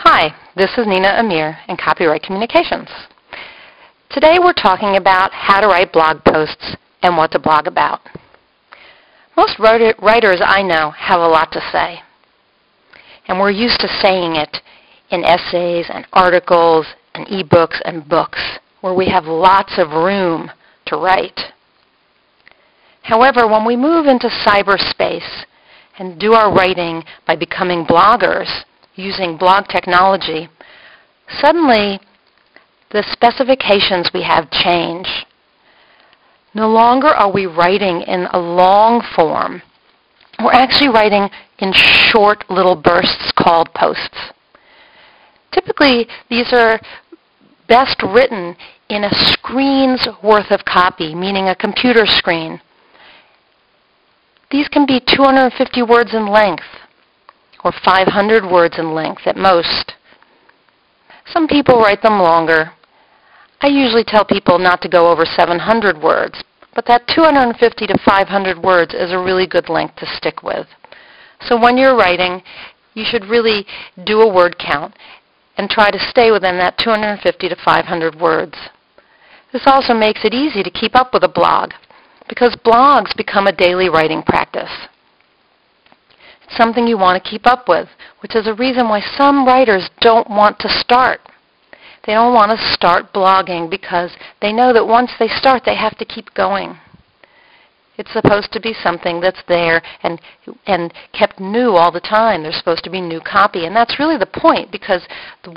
Hi, this is Nina Amir in Copyright Communications. Today we're talking about how to write blog posts and what to blog about. Most writers I know have a lot to say, and we're used to saying it in essays and articles and ebooks and books where we have lots of room to write. However, when we move into cyberspace and do our writing by becoming bloggers, using blog technology, suddenly the specifications we have change. No longer are we writing in a long form. We're actually writing in short little bursts called posts. Typically, these are best written in a screen's worth of copy, meaning a computer screen. These can be 250 words in length, or 500 words in length at most. Some people write them longer. I usually tell people not to go over 700 words, but that 250 to 500 words is a really good length to stick with. So when you're writing, you should really do a word count and try to stay within that 250 to 500 words. This also makes it easy to keep up with a blog, because blogs become a daily writing practice. Something you want to keep up with, which is a reason why some writers don't want to start. They don't want to start blogging because they know that once they start, they have to keep going. It's supposed to be something that's there and kept new all the time. There's supposed to be new copy, and that's really the point, because the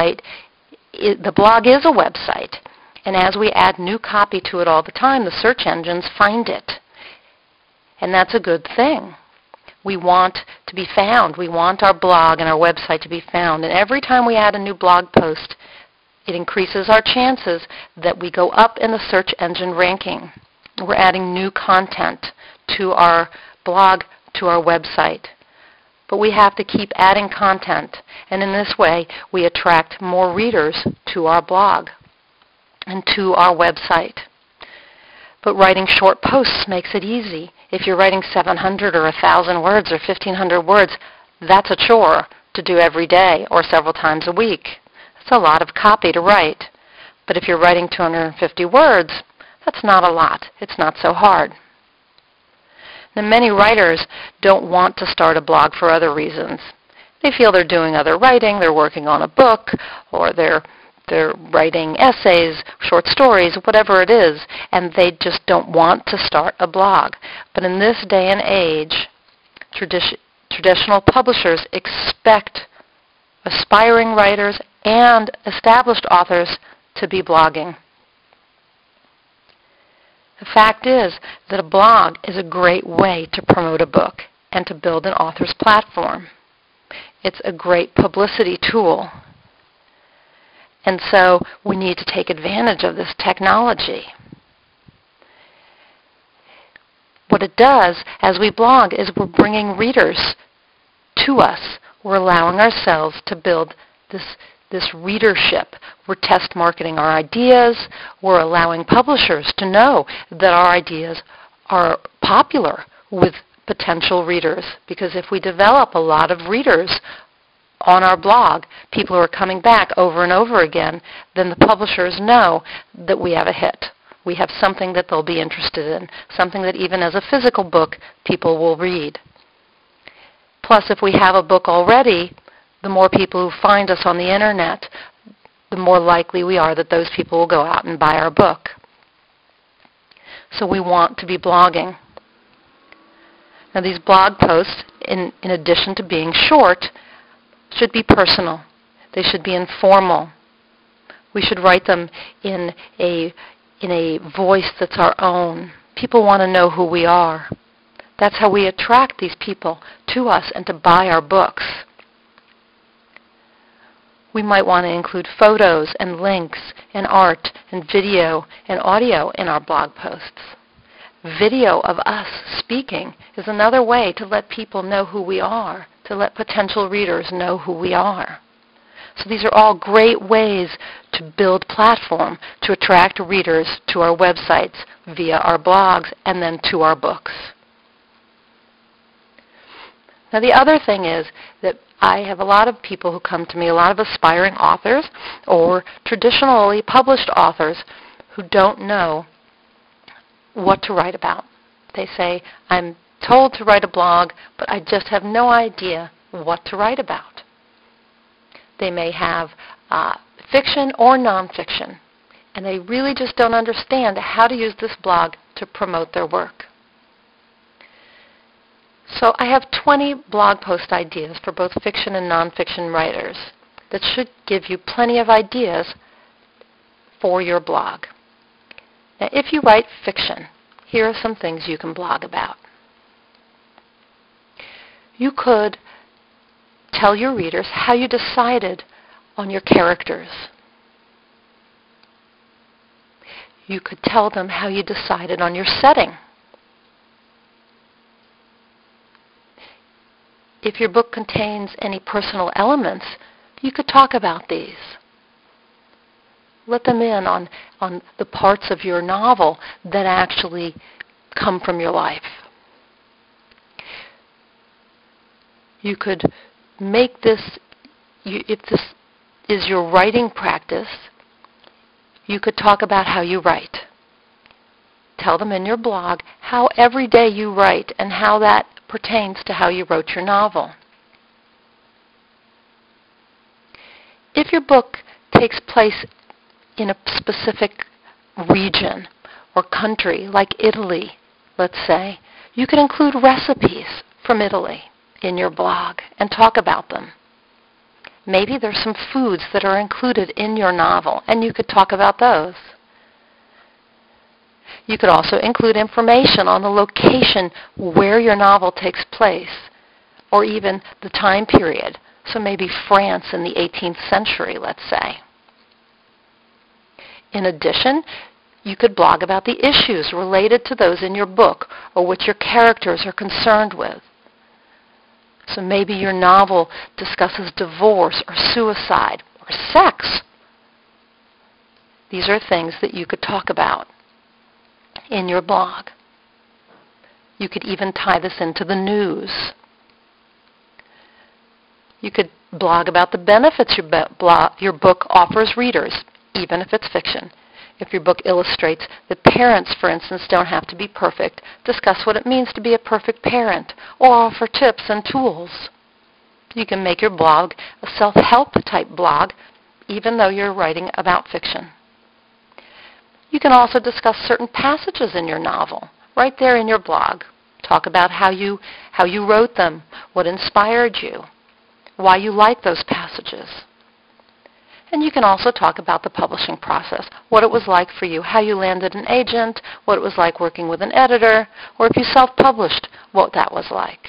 blog is a website, and as we add new copy to it all the time, the search engines find it, and that's a good thing. We want to be found. We want our blog and our website to be found. And every time we add a new blog post, it increases our chances that we go up in the search engine ranking. We're adding new content to our blog, to our website. But we have to keep adding content. And in this way, we attract more readers to our blog and to our website. But writing short posts makes it easy. If you're writing 700 or 1,000 words or 1,500 words, that's a chore to do every day or several times a week. That's a lot of copy to write. But if you're writing 250 words, that's not a lot. It's not so hard. Now, many writers don't want to start a blog for other reasons. They feel they're doing other writing, they're working on a book, or they're writing essays, short stories, whatever it is, and they just don't want to start a blog. But in this day and age, traditional publishers expect aspiring writers and established authors to be blogging. The fact is that a blog is a great way to promote a book and to build an author's platform. It's a great publicity tool. And so we need to take advantage of this technology. What it does as we blog is we're bringing readers to us. We're allowing ourselves to build this readership. We're test marketing our ideas. We're allowing publishers to know that our ideas are popular with potential readers. Because if we develop a lot of readers on our blog, people who are coming back over and over again, then the publishers know that we have a hit. We have something that they'll be interested in, something that even as a physical book, people will read. Plus, if we have a book already, the more people who find us on the internet, the more likely we are that those people will go out and buy our book. So we want to be blogging. Now, these blog posts, in addition to being short, should be personal. They should be informal. We should write them in a voice that's our own. People want to know who we are. That's how we attract these people to us and to buy our books. We might want to include photos and links and art and video and audio in our blog posts. Video of us speaking is another way to let people know who we are, to let potential readers know who we are. So these are all great ways to build platform, to attract readers to our websites via our blogs and then to our books. Now the other thing is that I have a lot of people who come to me, a lot of aspiring authors or traditionally published authors who don't know what to write about. They say, I'm told to write a blog, but I just have no idea what to write about. They may have fiction or nonfiction, and they really just don't understand how to use this blog to promote their work. So I have 20 blog post ideas for both fiction and nonfiction writers that should give you plenty of ideas for your blog. Now, if you write fiction, here are some things you can blog about. You could tell your readers how you decided on your characters. You could tell them how you decided on your setting. If your book contains any personal elements, you could talk about these. Let them in on the parts of your novel that actually come from your life. You could make this, if this is your writing practice, you could talk about how you write. Tell them in your blog how every day you write and how that pertains to how you wrote your novel. If your book takes place in a specific region or country, like Italy, let's say, you can include recipes from Italy in your blog and talk about them. Maybe there's some foods that are included in your novel, and you could talk about those. You could also include information on the location where your novel takes place, or even the time period. So maybe France in the 18th century, let's say. In addition, you could blog about the issues related to those in your book or what your characters are concerned with. So maybe your novel discusses divorce or suicide or sex. These are things that you could talk about in your blog. You could even tie this into the news. You could blog about the benefits your book offers readers, even if it's fiction. If your book illustrates that parents, for instance, don't have to be perfect, discuss what it means to be a perfect parent, or offer tips and tools. You can make your blog a self-help type blog, even though you're writing about fiction. You can also discuss certain passages in your novel, right there in your blog. Talk about how you wrote them, what inspired you, why you like those passages. And you can also talk about the publishing process, what it was like for you, how you landed an agent, what it was like working with an editor, or if you self-published, what that was like.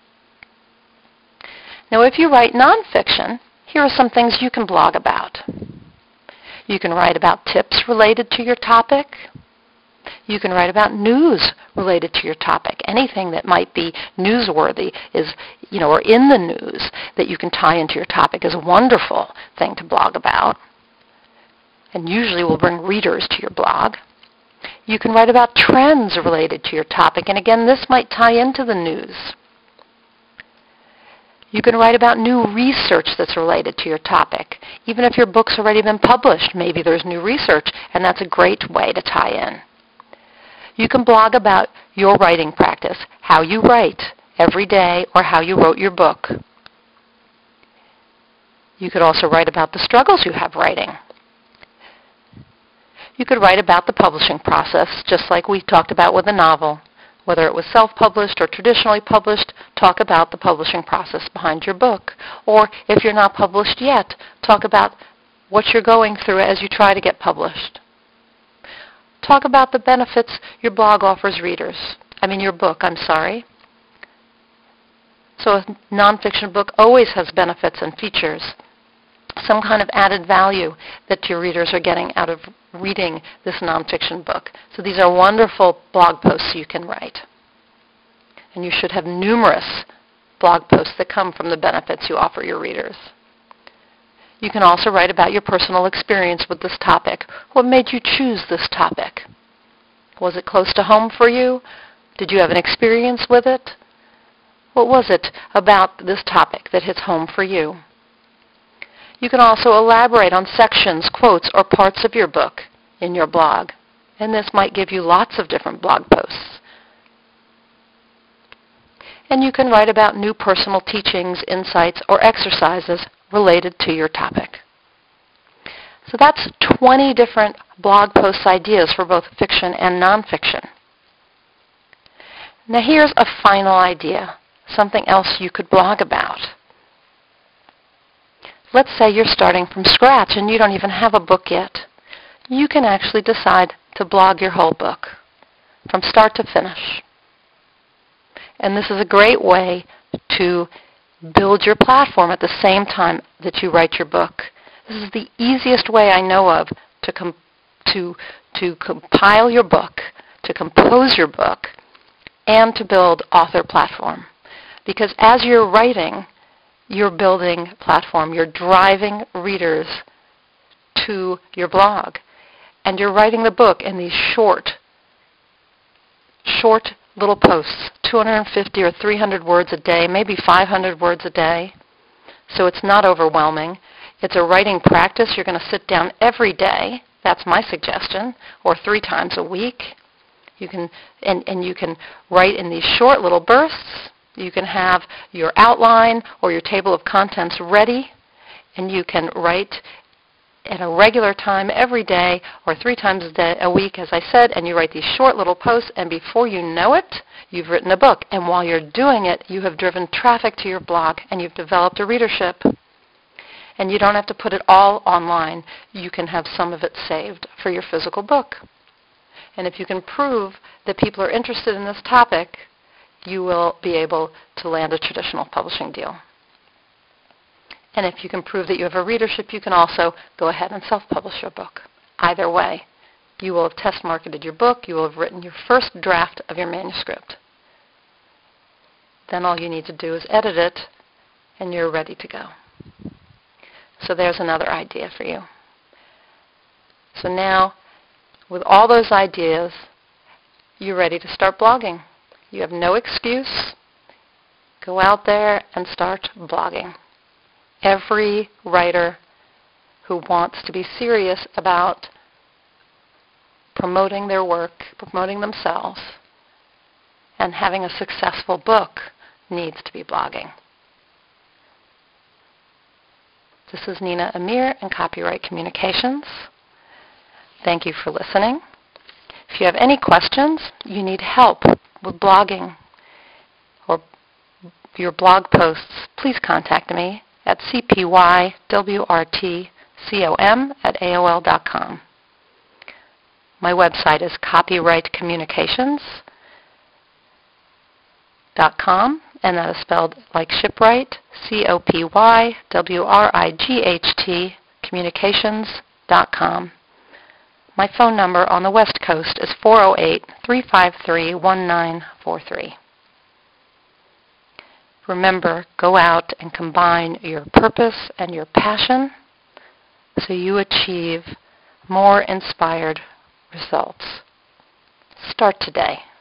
Now, if you write nonfiction, here are some things you can blog about. You can write about tips related to your topic. You can write about news related to your topic. Anything that might be newsworthy is, or in the news that you can tie into your topic is a wonderful thing to blog about, and usually will bring readers to your blog. You can write about trends related to your topic, and again, this might tie into the news. You can write about new research that's related to your topic. Even if your book's already been published, maybe there's new research, and that's a great way to tie in. You can blog about your writing practice, how you write every day, or how you wrote your book. You could also write about the struggles you have writing. You could write about the publishing process, just like we talked about with a novel. Whether it was self-published or traditionally published, talk about the publishing process behind your book. Or if you're not published yet, talk about what you're going through as you try to get published. Talk about the benefits your blog offers readers. Your book, So a nonfiction book always has benefits and features, some kind of added value that your readers are getting out of reading this nonfiction book. So these are wonderful blog posts you can write. And you should have numerous blog posts that come from the benefits you offer your readers. You can also write about your personal experience with this topic. What made you choose this topic? Was it close to home for you? Did you have an experience with it? What was it about this topic that hits home for you? You can also elaborate on sections, quotes, or parts of your book in your blog. And this might give you lots of different blog posts. And you can write about new personal teachings, insights, or exercises related to your topic. So that's 20 different blog post ideas for both fiction and nonfiction. Now here's a final idea, something else you could blog about. Let's say you're starting from scratch and you don't even have a book yet. You can actually decide to blog your whole book from start to finish. And this is a great way to build your platform at the same time that you write your book. This is the easiest way I know of to compile your book, to compose your book, and to build author platform. Because as you're writing, you're building platform. You're driving readers to your blog. And you're writing the book in these short little posts, 250 or 300 words a day, maybe 500 words a day. So it's not overwhelming. It's a writing practice. You're going to sit down every day. That's my suggestion, or 3 times a week. You can you can write in these short little bursts. You can have your outline or your table of contents ready, and you can write at a regular time every day or 3 times a week, as I said, and you write these short little posts, and before you know it, you've written a book. And while you're doing it, you have driven traffic to your blog, and you've developed a readership. And you don't have to put it all online. You can have some of it saved for your physical book. And if you can prove that people are interested in this topic, you will be able to land a traditional publishing deal. And if you can prove that you have a readership, you can also go ahead and self-publish your book. Either way, you will have test-marketed your book. You will have written your first draft of your manuscript. Then all you need to do is edit it, and you're ready to go. So there's another idea for you. So now, with all those ideas, you're ready to start blogging. You have no excuse. Go out there and start blogging. Every writer who wants to be serious about promoting their work, promoting themselves, and having a successful book needs to be blogging. This is Nina Amir in Copyright Communications. Thank you for listening. If you have any questions, you need help with blogging or your blog posts, please contact me at cpywrtcom@aol.com. My website is copyrightcommunications.com, and that is spelled like shipwright, COPYWRIGHT, communications.com. My phone number on the West Coast is 408-353-1943. Remember, go out and combine your purpose and your passion so you achieve more inspired results. Start today.